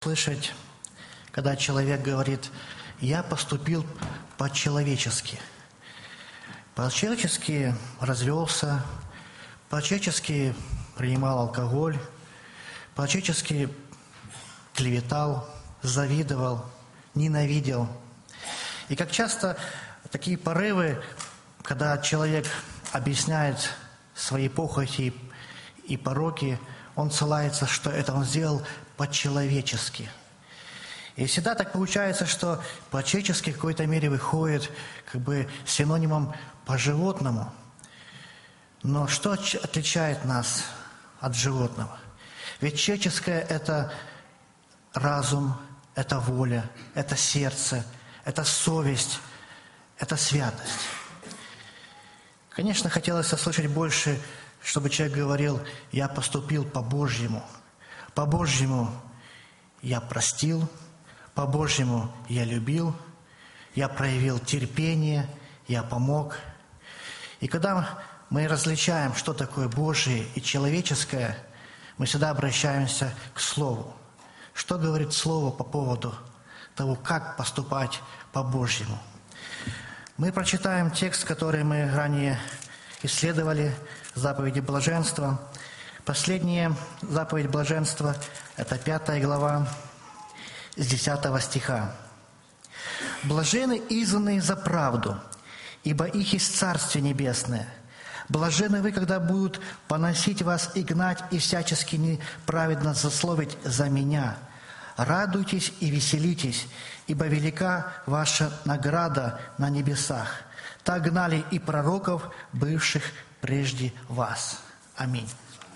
слышать, когда человек говорит: «Я поступил по-человечески». По-человечески развелся, по-человечески принимал алкоголь, по-человечески клеветал, завидовал, ненавидел. И как часто такие порывы, когда человек объясняет свои похоти и пороки, он ссылается, что это он сделал по-человечески. И всегда так получается, что по-человечески в какой-то мере выходит как бы синонимом по-животному. Но что отличает нас от животного? Ведь человеческое – это разум, это воля, это сердце, это совесть, это святость. Конечно, хотелось услышать больше, чтобы человек говорил: «Я поступил по-божьему». По-божьему я простил, по-божьему я любил, я проявил терпение, я помог. И когда мы различаем, что такое Божие и человеческое, мы всегда обращаемся к Слову. Что говорит Слово по поводу того, как поступать по-божьему? Мы прочитаем текст, который мы ранее исследовали, заповеди блаженства. Последняя заповедь блаженства – это 5 глава, с 10 стиха. «Блажены изгнанные за правду, ибо их есть Царствие Небесное. Блажены вы, когда будут поносить вас и гнать, и всячески неправедно злословить за меня. Радуйтесь и веселитесь, ибо велика ваша награда на небесах. Так гнали и пророков, бывших прежде вас». Аминь.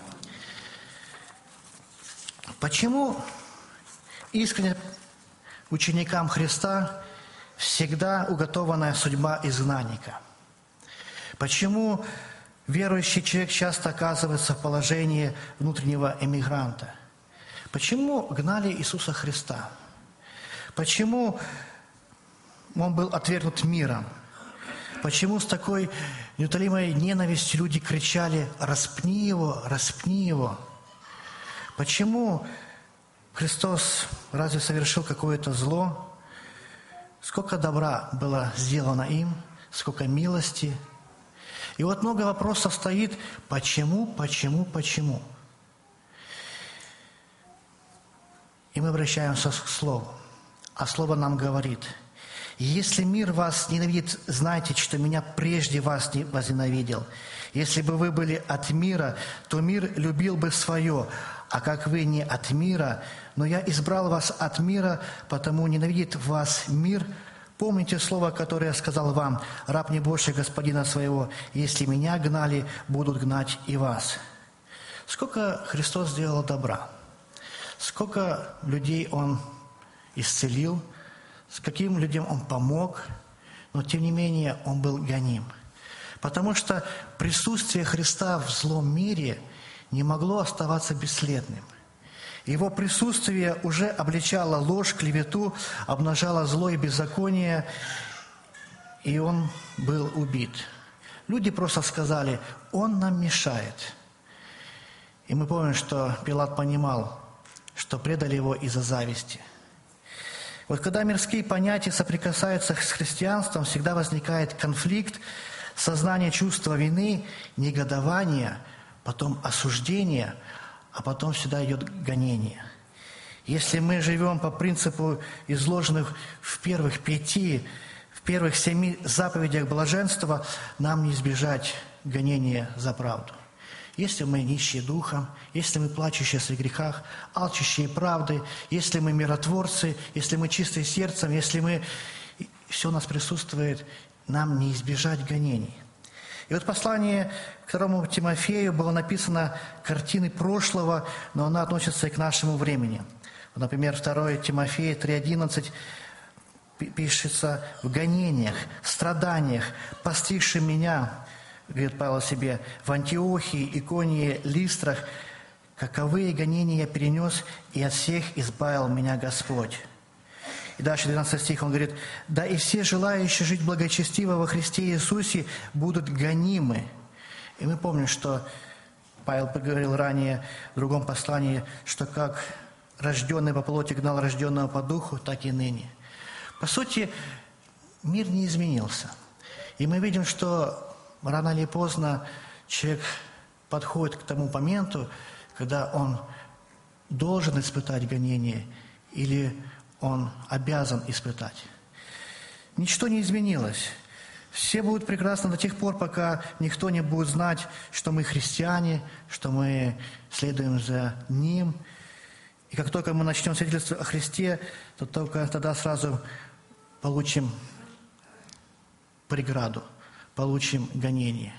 Почему искренне ученикам Христа всегда уготованная судьба изгнанника? Почему верующий человек часто оказывается в положении внутреннего эмигранта? Почему гнали Иисуса Христа? Почему Он был отвергнут миром? Почему с такой неутолимой ненавистью люди кричали: «Распни его, распни его»? Почему Христос разве совершил какое-то зло? Сколько добра было сделано им, сколько милости. И вот много вопросов стоит: почему, почему, почему? И мы обращаемся к Слову. А Слово нам говорит: «Если мир вас ненавидит, знайте, что меня прежде вас не возненавидел. Если бы вы были от мира, то мир любил бы свое. А как вы не от мира, но я избрал вас от мира, потому ненавидит вас мир. Помните слово, которое я сказал вам: раб не больше господина своего. Если меня гнали, будут гнать и вас». Сколько Христос сделал добра, сколько людей Он исцелил, с каким людям Он помог, но тем не менее Он был гоним. Потому что присутствие Христа в злом мире не могло оставаться бесследным. Его присутствие уже обличало ложь, клевету, обнажало зло и беззаконие, и Он был убит. Люди просто сказали: «Он нам мешает». И мы помним, что Пилат понимал, что предали Его из-за зависти. Вот когда мирские понятия соприкасаются с христианством, всегда возникает конфликт, сознание чувства вины, негодования, потом осуждение, а потом всегда идет гонение. Если мы живем по принципу, изложенных в первых 5, в первых 7 заповедях блаженства, нам не избежать гонения за правду. Если мы нищие духом, если мы плачущие о своих грехах, алчущие правды, если мы миротворцы, если мы чистые сердцем, если все у нас присутствует, нам не избежать гонений. И вот послание к 2 Тимофею было написано картины прошлого, но она относится и к нашему времени. Например, 2 Тимофея 3:11 пишется: «В гонениях, страданиях, постигшим меня, говорит Павел о себе, в Антиохии, Иконии, Листрах, каковые гонения я перенес, и от всех избавил меня Господь». И дальше 12 стих он говорит: «Да и все желающие жить благочестиво во Христе Иисусе будут гонимы». И мы помним, что Павел поговорил ранее в другом послании, что как рожденный по плоти гнал рожденного по духу, так и ныне. По сути, мир не изменился. И мы видим, что рано или поздно человек подходит к тому моменту, когда он должен испытать гонение или он обязан испытать. Ничто не изменилось. Все будут прекрасно до тех пор, пока никто не будет знать, что мы христиане, что мы следуем за Ним. И как только мы начнем свидетельствовать о Христе, то только тогда сразу получим преграду, получим гонение.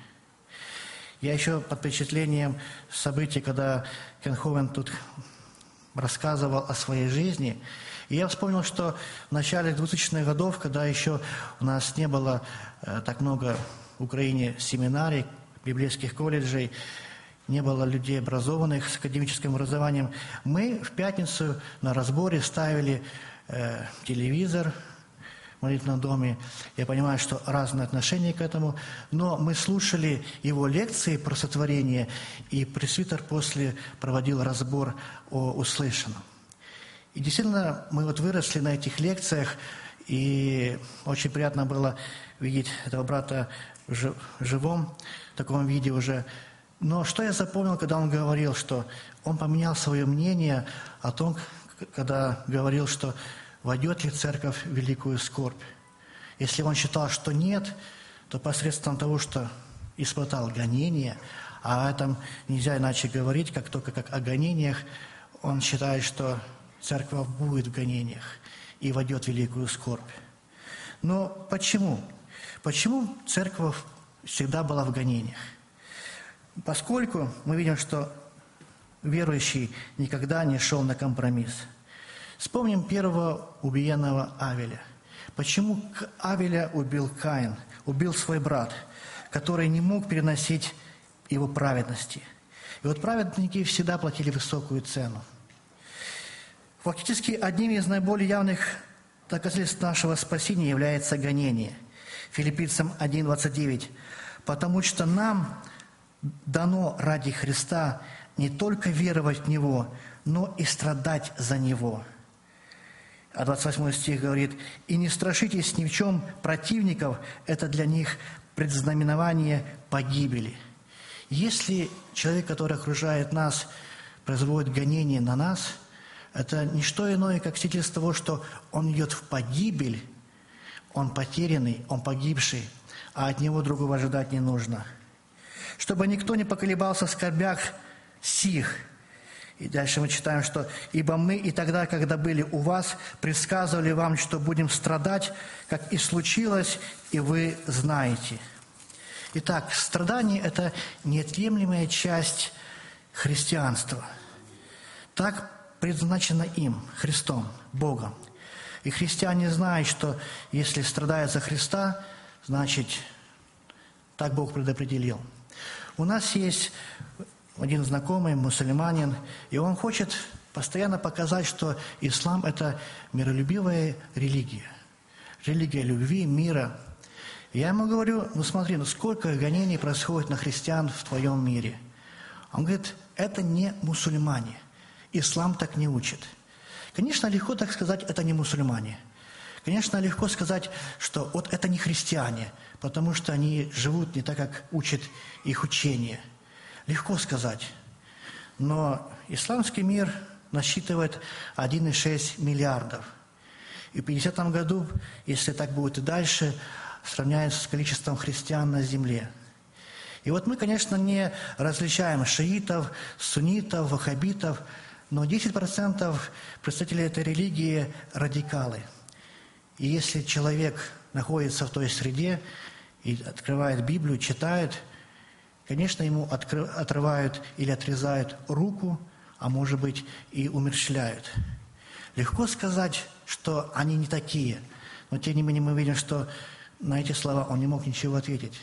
Я еще под впечатлением событий, когда Кен Ховен тут рассказывал о своей жизни, и я вспомнил, что в начале 2000-х годов, когда еще у нас не было так много в Украине семинарий, библейских колледжей, не было людей образованных с академическим образованием, мы в пятницу на разборе ставили телевизор в молитвенном доме. Я понимаю, что разное отношение к этому, но мы слушали его лекции про сотворение, и пресвитер после проводил разбор о услышанном. И действительно, мы вот выросли на этих лекциях, и очень приятно было видеть этого брата в живом таком виде уже. Но что я запомнил, когда он говорил, что он поменял свое мнение о том, когда говорил, что войдет ли церковь в великую скорбь. Если он считал, что нет, то посредством того, что испытал гонение, а о этом нельзя иначе говорить, как только как о гонениях, он считает, что церковь будет в гонениях и войдет в великую скорбь. Но почему? Почему церковь всегда была в гонениях? Поскольку мы видим, что верующий никогда не шел на компромисс. Вспомним первого убиенного Авеля. Почему Авеля убил Каин, убил свой брат, который не мог переносить его праведности? И вот праведники всегда платили высокую цену. Фактически одним из наиболее явных доказательств нашего спасения является гонение. Филиппийцам 1:29. «Потому что нам дано ради Христа не только веровать в Него, но и страдать за Него». А 28 стих говорит: «И не страшитесь ни в чем противников, это для них предзнаменование погибели». Если человек, который окружает нас, производит гонение на нас, это не что иное, как свидетельство того, что он идет в погибель, он потерянный, он погибший, а от него другого ожидать не нужно. Чтобы никто не поколебался в скорбях сих. И дальше мы читаем, что «Ибо мы и тогда, когда были у вас, предсказывали вам, что будем страдать, как и случилось, и вы знаете». Итак, страдание – это неотъемлемая часть христианства. Так предназначено им, Христом, Богом. И христиане знают, что если страдают за Христа, значит, так Бог предопределил. У нас есть один знакомый, мусульманин, и он хочет постоянно показать, что ислам – это миролюбивая религия. Религия любви, мира. Я ему говорю: ну смотри, ну сколько гонений происходит на христиан в твоем мире. Он говорит: это не мусульмане. Ислам так не учит. Конечно, легко так сказать, это не мусульмане. Конечно, легко сказать, что вот это не христиане, потому что они живут не так, как учит их учение. Легко сказать. Но исламский мир насчитывает 1,6 миллиардов. И в 50-м году, если так будет и дальше, сравняется с количеством христиан на земле. И вот мы, конечно, не различаем шиитов, суннитов, ваххабитов, но 10% представителей этой религии – радикалы. И если человек находится в той среде и открывает Библию, читает, конечно, ему отрывают или отрезают руку, а может быть и умерщвляют. Легко сказать, что они не такие, но тем не менее мы видим, что на эти слова он не мог ничего ответить.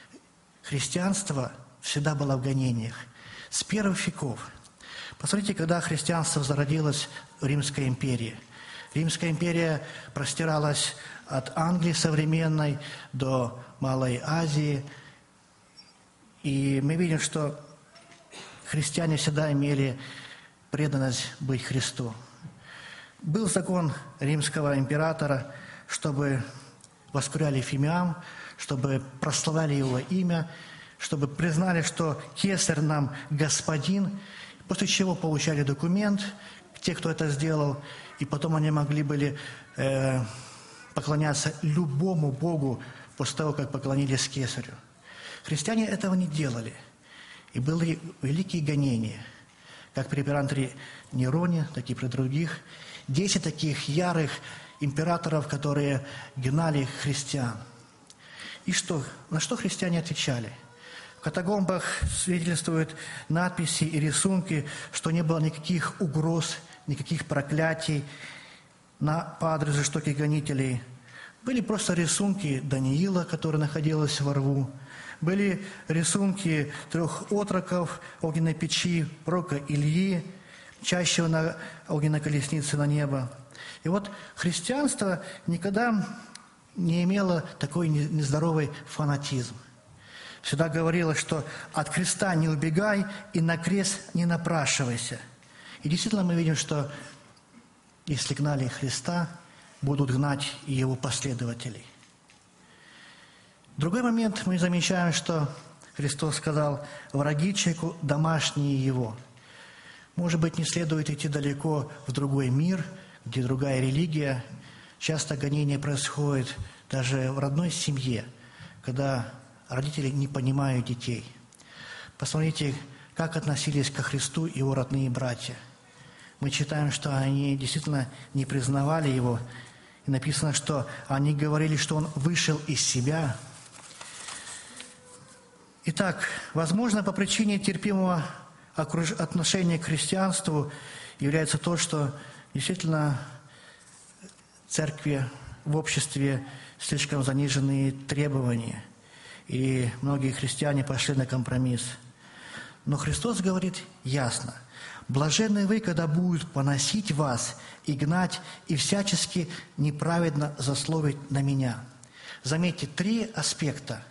Христианство всегда было в гонениях, с первых веков. Посмотрите, когда христианство зародилось в Римской империи. Римская империя простиралась от Англии современной до Малой Азии. И мы видим, что христиане всегда имели преданность быть Христу. Был закон римского императора, чтобы воскуряли фимиам, чтобы прославляли его имя, чтобы признали, что кесарь нам господин, после чего получали документ, те, кто это сделал, и потом они могли были поклоняться любому богу после того, как поклонились кесарю. Христиане этого не делали, и были великие гонения, как при императоре Нероне, так и при других. 10 таких ярых императоров, которые гнали христиан. И что? На что христиане отвечали? В катакомбах свидетельствуют надписи и рисунки, что не было никаких угроз, никаких проклятий по адресу жестоких гонителей. Были просто рисунки Даниила, который находился во рву. Были рисунки 3 отроков огненной печи, пророка Ильи, чащего на огненной колеснице на небо. И вот христианство никогда не имело такой нездоровый фанатизм. Всегда говорилось, что от креста не убегай и на крест не напрашивайся. И действительно мы видим, что если гнали Христа, будут гнать и его последователей. В другой момент мы замечаем, что Христос сказал: «Враги человеку домашние его». Может быть, не следует идти далеко в другой мир, где другая религия. Часто гонения происходят даже в родной семье, когда родители не понимают детей. Посмотрите, как относились ко Христу его родные братья. Мы читаем, что они действительно не признавали его. И написано, что они говорили, что он вышел из себя. Итак, возможно, по причине терпимого отношения к христианству является то, что действительно в церкви, в обществе слишком заниженные требования. И многие христиане пошли на компромисс. Но Христос говорит ясно: «Блаженны вы, когда будут поносить вас и гнать, и всячески неправедно злословить на меня». Заметьте, 3 аспекта: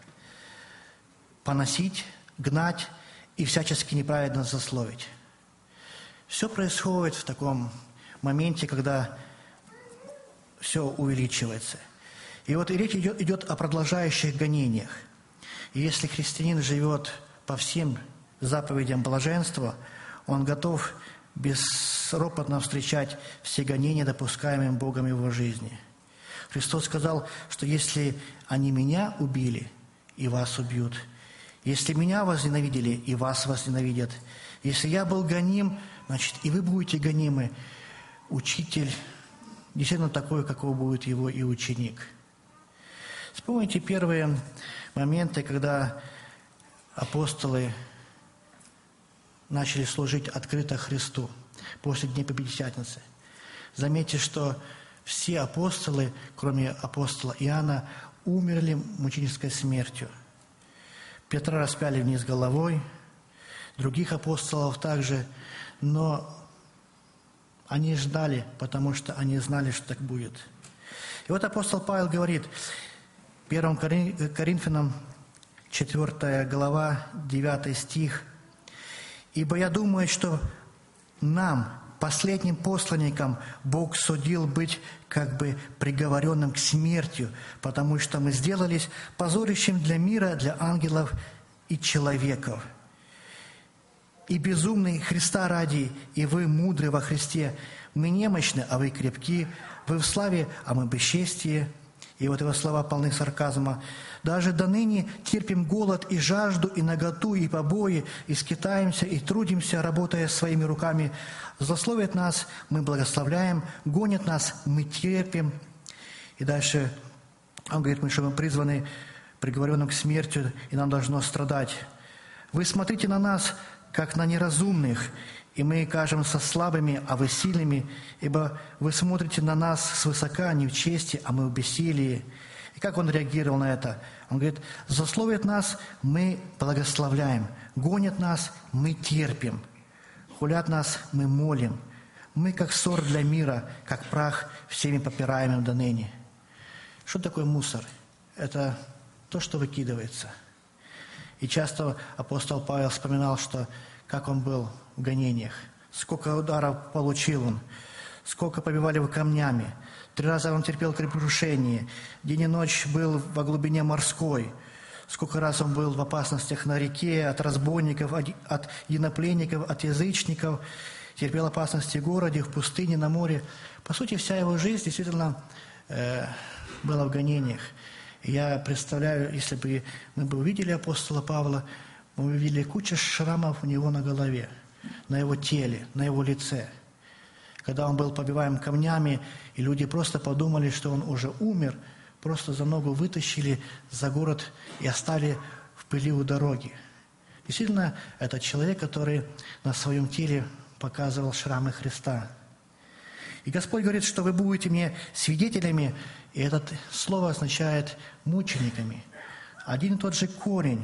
поносить, гнать и всячески неправедно злословить. Все происходит в таком моменте, когда все увеличивается. И вот речь идет о продолжающих гонениях. И если христианин живет по всем заповедям блаженства, он готов безропотно встречать все гонения, допускаемые Богом в его жизни. Христос сказал, что если они меня убили, и вас убьют. Если меня возненавидели, и вас возненавидят. Если я был гоним, значит, и вы будете гонимы. Учитель действительно такой, каков будет его и ученик. Вспомните первые моменты, когда апостолы начали служить открыто Христу после Дней Пятидесятницы. Заметьте, что все апостолы, кроме апостола Иоанна, умерли мученической смертью. Петра распяли вниз головой, других апостолов также, но они ждали, потому что они знали, что так будет. И вот апостол Павел говорит, 1 Коринфянам 4 глава, 9 стих: «Ибо я думаю, что нам, последним посланникам, Бог судил быть как бы приговоренным к смерти, потому что мы сделались позорищем для мира, для ангелов и человеков. И безумный Христа ради, и вы мудры во Христе, мы немощны, а вы крепки, вы в славе, а мы в бесчестии». И вот его слова полны сарказма. «Даже до ныне терпим голод и жажду, и наготу, и побои, и скитаемся, и трудимся, работая своими руками. Злословят нас, мы благословляем, гонят нас, мы терпим». И дальше он говорит, что мы призваны приговоренным к смерти, и нам должно страдать. «Вы смотрите на нас, как на неразумных, и мы кажемся слабыми, а вы сильными, ибо вы смотрите на нас свысока, не в чести, а мы в бессилии». И как он реагировал на это? Он говорит, злословят нас, мы благословляем, гонят нас, мы терпим, хулят нас, мы молим. Мы, как ссор для мира, как прах, всеми попираемым до ныне. Что такое мусор? Это то, что выкидывается. И часто апостол Павел вспоминал, что как он был в гонениях, сколько ударов получил он, сколько побивали его камнями. 3 раза он терпел крушение. День и ночь был во глубине морской. Сколько раз он был в опасностях на реке, от разбойников, от инопленников, от язычников. Терпел опасности в городе, в пустыне, на море. По сути, вся его жизнь действительно была в гонениях. Я представляю, если бы мы бы увидели апостола Павла, мы увидели кучу шрамов у него на голове, на его теле, на его лице. Когда он был побиваем камнями, и люди просто подумали, что он уже умер, просто за ногу вытащили за город и оставили в пыли у дороги. Действительно, это человек, который на своем теле показывал шрамы Христа. И Господь говорит, что вы будете мне свидетелями, и это слово означает мучениками. Один и тот же корень.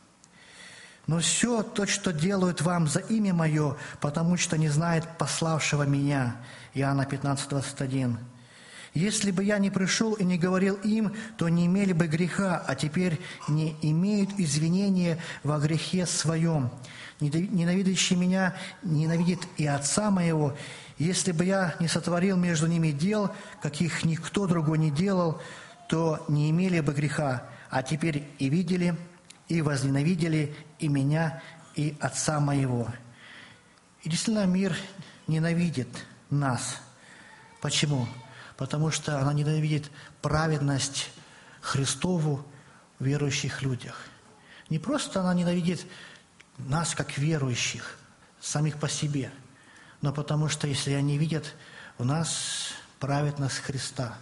Но все то, что делают вам за имя Мое, потому что не знает пославшего Меня. Иоанна 15, 21. Если бы я не пришел и не говорил им, то не имели бы греха, а теперь не имеют извинения во грехе своем. Ненавидящий Меня ненавидит и Отца Моего. Если бы я не сотворил между ними дел, каких никто другой не делал, то не имели бы греха, а теперь и видели, и возненавидели и Меня, и Отца Моего. И действительно мир ненавидит нас. Почему? Потому что она ненавидит праведность Христову в верующих людях. Не просто она ненавидит нас, как верующих, самих по себе, но потому что, если они видят в нас праведность Христа.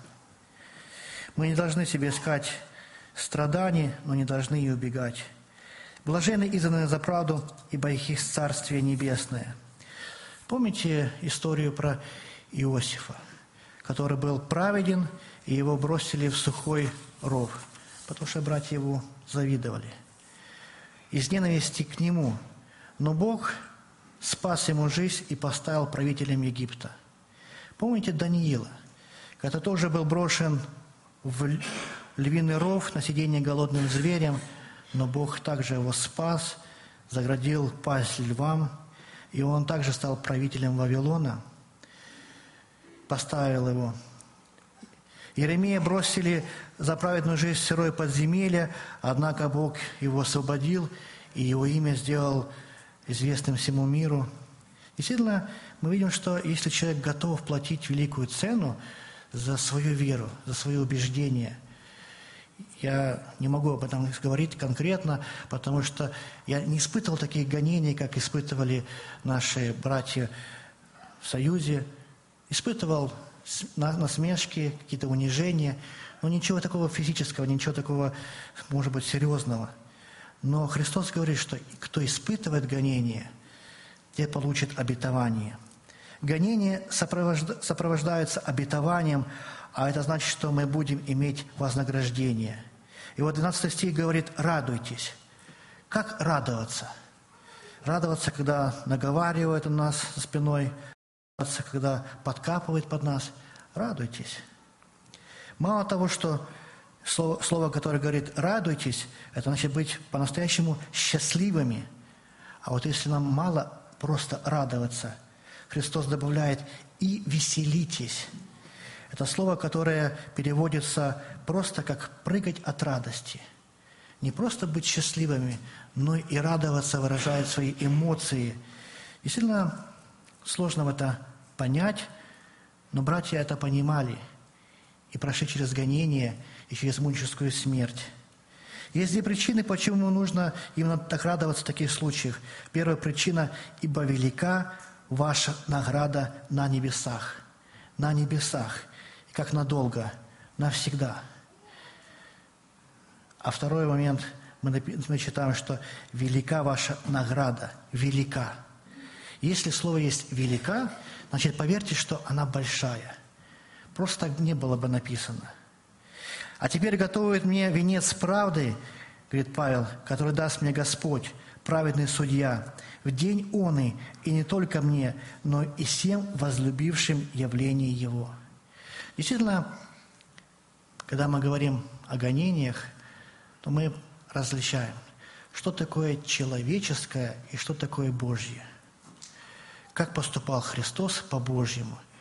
Мы не должны себе искать страданий, но не должны и убегать. Блаженны изгнанные за правду, ибо их Царствие Небесное. Помните историю про Иосифа, который был праведен, и его бросили в сухой ров, потому что братья его завидовали. Из ненависти к нему. Но Бог спас ему жизнь и поставил правителем Египта. Помните Даниила, который тоже был брошен в львиный ров на сиденье голодным зверем, но Бог также его спас, заградил пасть львам, и он также стал правителем Вавилона, поставил его. Иеремия бросили за праведную жизнь в сырое подземелье, однако Бог его освободил, и его имя сделал известным всему миру. Действительно, мы видим, что если человек готов платить великую цену за свою веру, за свои убеждения, я не могу об этом говорить конкретно, потому что я не испытывал таких гонений, как испытывали наши братья в Союзе. Испытывал насмешки, какие-то унижения, но ничего такого физического, ничего такого, может быть, серьезного. Но Христос говорит, что кто испытывает гонение, те получат обетование. Гонение сопровождается обетованием, а это значит, что мы будем иметь вознаграждение. И вот 12 стих говорит: «Радуйтесь». Как радоваться? Радоваться, когда наговаривают у нас за спиной, радоваться, когда подкапывают под нас. Радуйтесь. Мало того, что слово, которое говорит «радуйтесь», это значит быть по-настоящему счастливыми. А вот если нам мало просто радоваться, Христос добавляет «и веселитесь». Это слово, которое переводится просто как «прыгать от радости». Не просто быть счастливыми, но и радоваться, выражать свои эмоции. Действительно, сложно это понять, но братья это понимали и прошли через гонение и через мученическую смерть. Есть две причины, почему нужно именно так радоваться в таких случаях. Первая причина – ибо велика ваша награда на небесах. На небесах. И как надолго? Навсегда. А второй момент, мы читаем, что велика ваша награда. Велика. Если слово есть «велика», значит, поверьте, что она большая. Просто так не было бы написано. «А теперь готовит мне венец правды, — говорит Павел, — который даст мне Господь, праведный судья, в день оный, и не только мне, но и всем возлюбившим явление Его». Действительно, когда мы говорим о гонениях, то мы различаем, что такое человеческое и что такое Божье. Как поступал Христос по-божьему,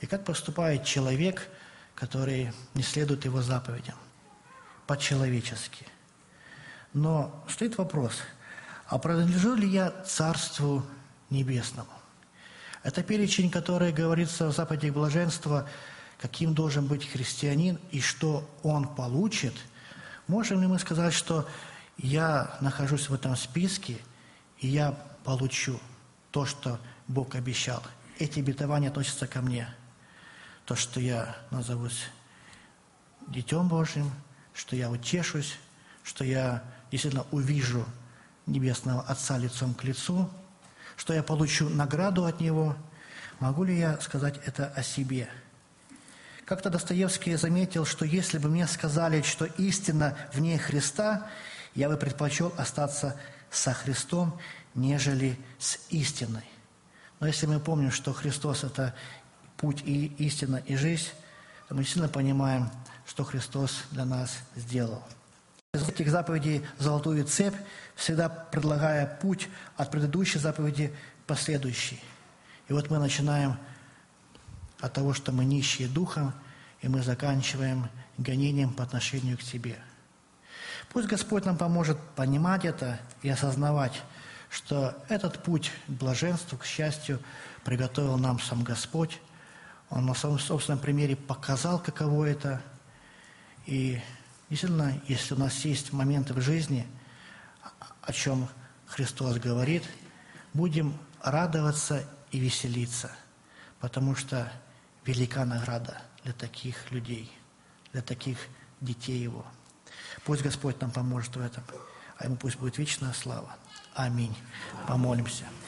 И как поступает человек, который не следует его заповедям? По-человечески. Но стоит вопрос, а принадлежу ли я Царству Небесному? Это перечень, который говорится в заповеди блаженства, каким должен быть христианин и что он получит. Можем ли мы сказать, что я нахожусь в этом списке, и я получу то, что Бог обещал? Эти обетования относятся ко мне. То, что я назовусь Детем Божьим, что я утешусь, что я действительно увижу Небесного Отца лицом к лицу, что я получу награду от Него. Могу ли я сказать это о себе? Как-то Достоевский заметил, что если бы мне сказали, что истина вне Христа, я бы предпочел остаться со Христом, нежели с истиной. Но если мы помним, что Христос – это путь и истина, и жизнь, то мы сильно понимаем, что Христос для нас сделал. Из этих заповедей золотую цепь, всегда предлагая путь от предыдущей заповеди к последующей. И вот мы начинаем от того, что мы нищие духом, и мы заканчиваем гонением по отношению к себе. Пусть Господь нам поможет понимать это и осознавать, что этот путь к блаженству, к счастью, приготовил нам сам Господь. Он на своем собственном примере показал, каково это. И действительно, если у нас есть моменты в жизни, о чем Христос говорит, будем радоваться и веселиться, потому что велика награда для таких людей, для таких детей Его. Пусть Господь нам поможет в этом, а Ему пусть будет вечная слава. Аминь. Помолимся.